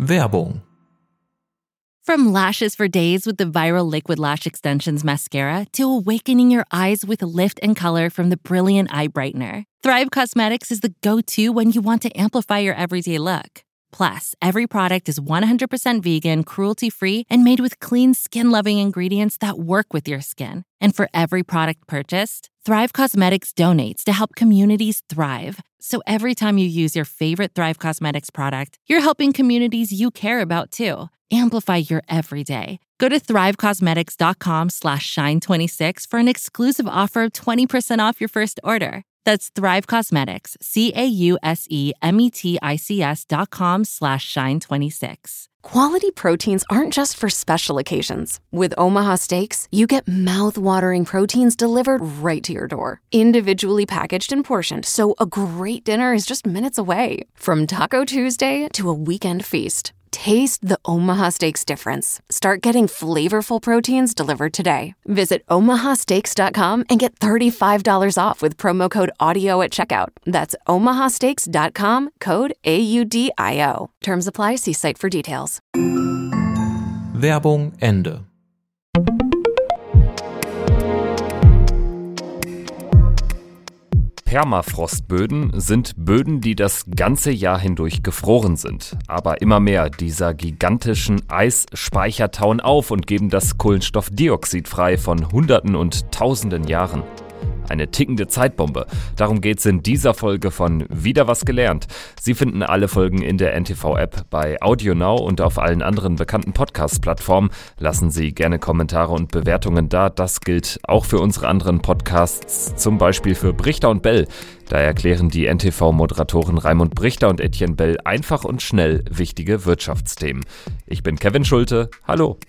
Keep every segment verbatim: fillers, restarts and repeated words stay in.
Werbung. From lashes for days with the viral Liquid Lash Extensions mascara to awakening your eyes with lift and color from the Brilliant Eye Brightener, Thrive Causemetics is the go-to when you want to amplify your everyday look. Plus, every product is one hundred percent vegan, cruelty-free, and made with clean, skin-loving ingredients that work with your skin. And for every product purchased, Thrive Causemetics donates to help communities thrive. So every time you use your favorite Thrive Causemetics product, you're helping communities you care about too. Amplify your everyday. Go to thrivecosmetics.com slash shine26 for an exclusive offer of twenty percent off your first order. That's Thrive Causemetics, C-A-U-S-E-M-E-T-I-C-S dot com slash shine twenty-six. Quality proteins aren't just for special occasions. With Omaha Steaks, you get mouth-watering proteins delivered right to your door. Individually packaged and portioned, so a great dinner is just minutes away. From Taco Tuesday to a weekend feast, taste the Omaha Steaks difference. Start getting flavorful proteins delivered today. Visit omaha steaks dot com and get thirty-five dollars off with promo code AUDIO at checkout. That's omaha steaks dot com, code A U D I O. Terms apply. See site for details. Werbung Ende. Permafrostböden sind Böden, die das ganze Jahr hindurch gefroren sind. Aber immer mehr dieser gigantischen Eisspeicher tauen auf und geben das Kohlenstoffdioxid frei von Hunderten und Tausenden Jahren. Eine tickende Zeitbombe. Darum geht's in dieser Folge von Wieder was gelernt. Sie finden alle Folgen in der N T V-App, bei AudioNow und auf allen anderen bekannten Podcast-Plattformen. Lassen Sie gerne Kommentare und Bewertungen da. Das gilt auch für unsere anderen Podcasts, zum Beispiel für Brichter und Bell. Da erklären die N T V-Moderatoren Raimund Brichter und Etienne Bell einfach und schnell wichtige Wirtschaftsthemen. Ich bin Kevin Schulte. Hallo.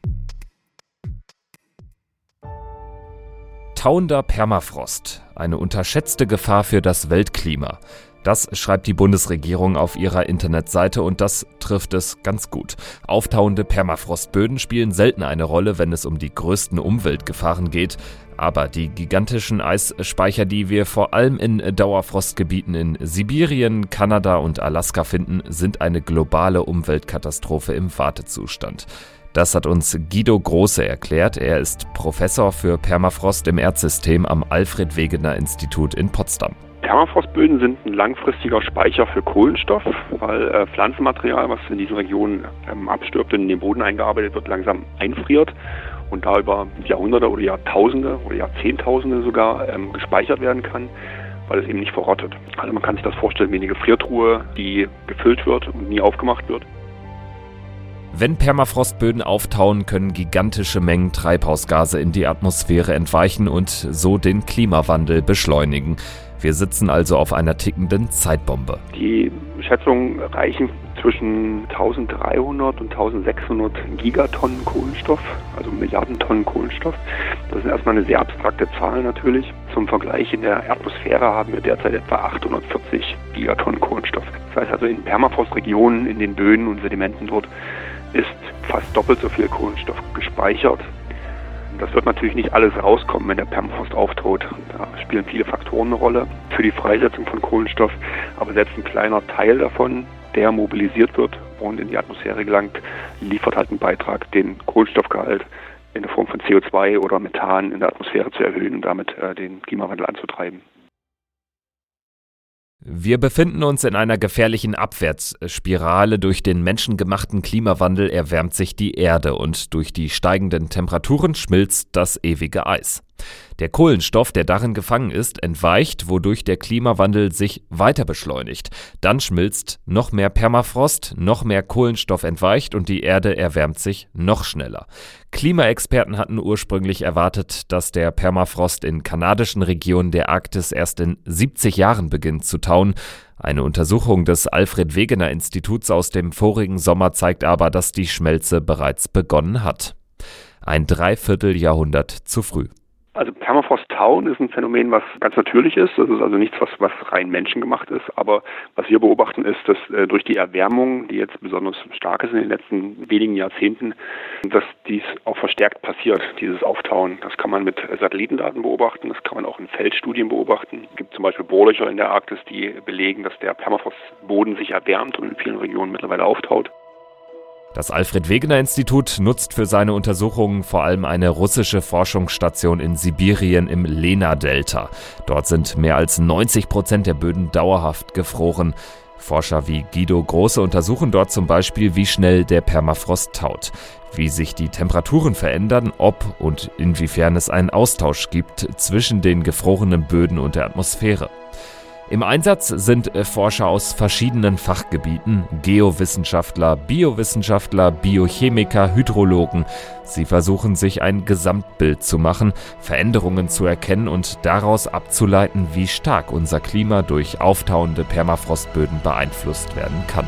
Tauender Permafrost, eine unterschätzte Gefahr für das Weltklima. Das schreibt die Bundesregierung auf ihrer Internetseite und das trifft es ganz gut. Auftauende Permafrostböden spielen selten eine Rolle, wenn es um die größten Umweltgefahren geht. Aber die gigantischen Eisspeicher, die wir vor allem in Dauerfrostgebieten in Sibirien, Kanada und Alaska finden, sind eine globale Umweltkatastrophe im Wartezustand. Das hat uns Guido Große erklärt. Er ist Professor für Permafrost im Erdsystem am Alfred-Wegener-Institut in Potsdam. Permafrostböden sind ein langfristiger Speicher für Kohlenstoff, weil äh, Pflanzenmaterial, was in diesen Regionen ähm, abstirbt und in den Boden eingearbeitet wird, langsam einfriert und da über Jahrhunderte oder Jahrtausende oder Jahrzehntausende sogar ähm, gespeichert werden kann, weil es eben nicht verrottet. Also man kann sich das vorstellen wie eine Gefriertruhe, die gefüllt wird und nie aufgemacht wird. Wenn Permafrostböden auftauen, können gigantische Mengen Treibhausgase in die Atmosphäre entweichen und so den Klimawandel beschleunigen. Wir sitzen also auf einer tickenden Zeitbombe. Die Schätzungen reichen zwischen eintausenddreihundert und eintausendsechshundert Gigatonnen Kohlenstoff, also Milliarden Tonnen Kohlenstoff. Das ist erstmal eine sehr abstrakte Zahl natürlich. Zum Vergleich, in der Atmosphäre haben wir derzeit etwa achthundertvierzig Gigatonnen Kohlenstoff. Das heißt also, in Permafrostregionen, in den Böden und Sedimenten dort ist fast doppelt so viel Kohlenstoff gespeichert. Das wird natürlich nicht alles rauskommen, wenn der Permafrost auftaut. Da spielen viele Faktoren eine Rolle für die Freisetzung von Kohlenstoff. Aber selbst ein kleiner Teil davon, der mobilisiert wird und in die Atmosphäre gelangt, liefert halt einen Beitrag, den Kohlenstoffgehalt in der Form von C O zwei oder Methan in der Atmosphäre zu erhöhen und damit äh, den Klimawandel anzutreiben. Wir befinden uns in einer gefährlichen Abwärtsspirale. Durch den menschengemachten Klimawandel erwärmt sich die Erde und durch die steigenden Temperaturen schmilzt das ewige Eis. Der Kohlenstoff, der darin gefangen ist, entweicht, wodurch der Klimawandel sich weiter beschleunigt. Dann schmilzt noch mehr Permafrost, noch mehr Kohlenstoff entweicht und die Erde erwärmt sich noch schneller. Klimaexperten hatten ursprünglich erwartet, dass der Permafrost in kanadischen Regionen der Arktis erst in siebzig Jahren beginnt zu tauen. Eine Untersuchung des Alfred-Wegener-Instituts aus dem vorigen Sommer zeigt aber, dass die Schmelze bereits begonnen hat. Ein Dreivierteljahrhundert zu früh. Also Permafrost-Tauen ist ein Phänomen, was ganz natürlich ist. Das ist also nichts, was, was rein menschengemacht ist. Aber was wir beobachten, ist, dass äh, durch die Erwärmung, die jetzt besonders stark ist in den letzten wenigen Jahrzehnten, dass dies auch verstärkt passiert, dieses Auftauen. Das kann man mit Satellitendaten beobachten, das kann man auch in Feldstudien beobachten. Es gibt zum Beispiel Bohrlöcher in der Arktis, die belegen, dass der Permafrostboden sich erwärmt und in vielen Regionen mittlerweile auftaut. Das Alfred-Wegener-Institut nutzt für seine Untersuchungen vor allem eine russische Forschungsstation in Sibirien im Lena-Delta. Dort sind mehr als neunzig Prozent der Böden dauerhaft gefroren. Forscher wie Guido Große untersuchen dort zum Beispiel, wie schnell der Permafrost taut, wie sich die Temperaturen verändern, ob und inwiefern es einen Austausch gibt zwischen den gefrorenen Böden und der Atmosphäre. Im Einsatz sind Forscher aus verschiedenen Fachgebieten, Geowissenschaftler, Biowissenschaftler, Biochemiker, Hydrologen. Sie versuchen, sich ein Gesamtbild zu machen, Veränderungen zu erkennen und daraus abzuleiten, wie stark unser Klima durch auftauende Permafrostböden beeinflusst werden kann.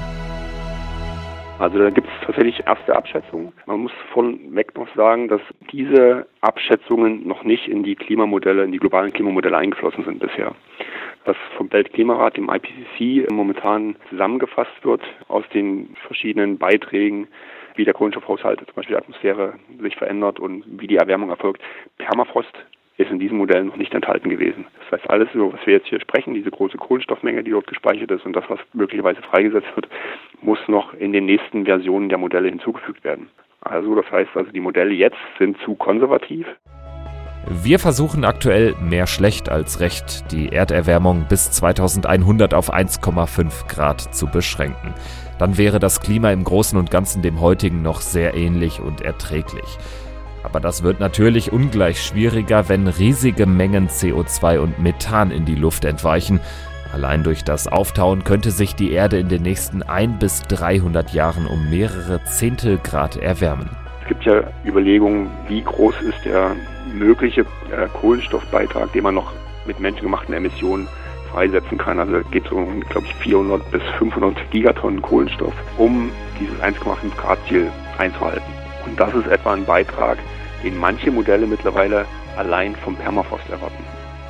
Also da gibt es tatsächlich erste Abschätzungen. Man muss vorweg noch sagen, dass diese Abschätzungen noch nicht in die Klimamodelle, in die globalen Klimamodelle eingeflossen sind bisher. Was vom Weltklimarat, dem I P C C, momentan zusammengefasst wird aus den verschiedenen Beiträgen, wie der Kohlenstoffhaushalt, zum Beispiel die Atmosphäre, sich verändert und wie die Erwärmung erfolgt. Permafrost ist in diesen Modellen noch nicht enthalten gewesen. Das heißt, alles, über was wir jetzt hier sprechen, diese große Kohlenstoffmenge, die dort gespeichert ist und das, was möglicherweise freigesetzt wird, muss noch in den nächsten Versionen der Modelle hinzugefügt werden. Also das heißt, also die Modelle jetzt sind zu konservativ. Wir versuchen aktuell mehr schlecht als recht, die Erderwärmung bis zweitausendeinhundert auf eins Komma fünf Grad zu beschränken. Dann wäre das Klima im Großen und Ganzen dem heutigen noch sehr ähnlich und erträglich. Aber das wird natürlich ungleich schwieriger, wenn riesige Mengen C O zwei und Methan in die Luft entweichen. Allein durch das Auftauen könnte sich die Erde in den nächsten ein bis dreihundert Jahren um mehrere Zehntel Grad erwärmen. Es gibt ja Überlegungen, wie groß ist der mögliche äh, Kohlenstoffbeitrag, den man noch mit menschengemachten Emissionen freisetzen kann. Also es geht um, glaube ich, vierhundert bis fünfhundert Gigatonnen Kohlenstoff, um dieses eins Komma fünf Grad Ziel einzuhalten. Und das ist etwa ein Beitrag, den manche Modelle mittlerweile allein vom Permafrost erwarten.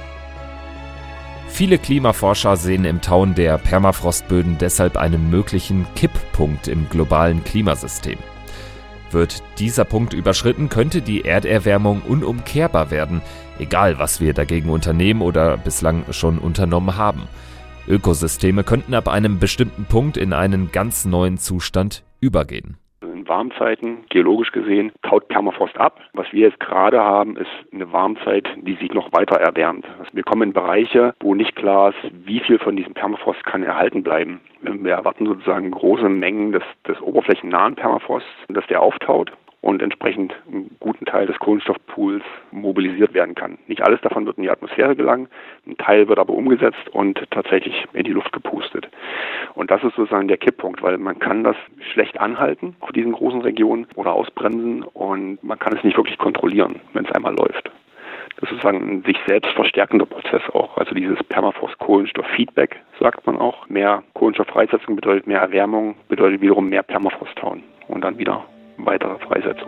Viele Klimaforscher sehen im Tauen der Permafrostböden deshalb einen möglichen Kipppunkt im globalen Klimasystem. Wird dieser Punkt überschritten, könnte die Erderwärmung unumkehrbar werden, egal was wir dagegen unternehmen oder bislang schon unternommen haben. Ökosysteme könnten ab einem bestimmten Punkt in einen ganz neuen Zustand übergehen. In Warmzeiten, geologisch gesehen, taut Permafrost ab. Was wir jetzt gerade haben, ist eine Warmzeit, die sich noch weiter erwärmt. Also wir kommen in Bereiche, wo nicht klar ist, wie viel von diesem Permafrost kann erhalten bleiben. Wir erwarten sozusagen große Mengen des, des oberflächennahen Permafrosts, dass der auftaut und entsprechend einen guten Teil des Kohlenstoffpools mobilisiert werden kann. Nicht alles davon wird in die Atmosphäre gelangen, ein Teil wird aber umgesetzt und tatsächlich in die Luft gepustet. Und das ist sozusagen der Kipppunkt, weil man kann das schlecht anhalten auf diesen großen Regionen oder ausbremsen und man kann es nicht wirklich kontrollieren, wenn es einmal läuft. Das ist sozusagen ein sich selbst verstärkender Prozess auch. Also dieses Permafrost-Kohlenstoff-Feedback sagt man auch. Mehr Kohlenstofffreisetzung bedeutet mehr Erwärmung, bedeutet wiederum mehr Permafrost-Tauen und dann wieder weitere Freisetzung.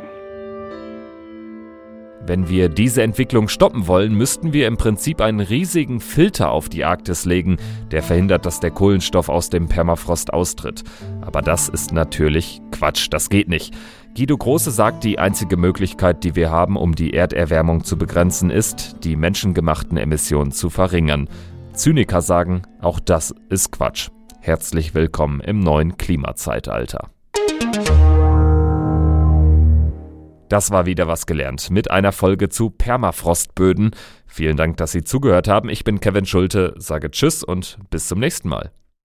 Wenn wir diese Entwicklung stoppen wollen, müssten wir im Prinzip einen riesigen Filter auf die Arktis legen, der verhindert, dass der Kohlenstoff aus dem Permafrost austritt. Aber das ist natürlich Quatsch, das geht nicht. Guido Große sagt, die einzige Möglichkeit, die wir haben, um die Erderwärmung zu begrenzen, ist, die menschengemachten Emissionen zu verringern. Zyniker sagen, auch das ist Quatsch. Herzlich willkommen im neuen Klimazeitalter. Das war wieder was gelernt mit einer Folge zu Permafrostböden. Vielen Dank, dass Sie zugehört haben. Ich bin Kevin Schulte, sage Tschüss und bis zum nächsten Mal.